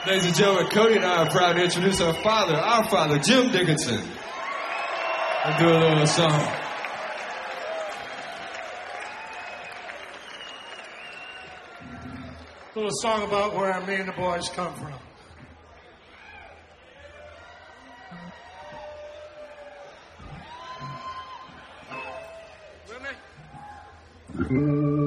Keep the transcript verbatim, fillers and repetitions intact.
Ladies and gentlemen, Cody and I are proud to introduce our father, our father, Jim Dickinson. We'll do a little song. A little song about where me and the boys come from. With me?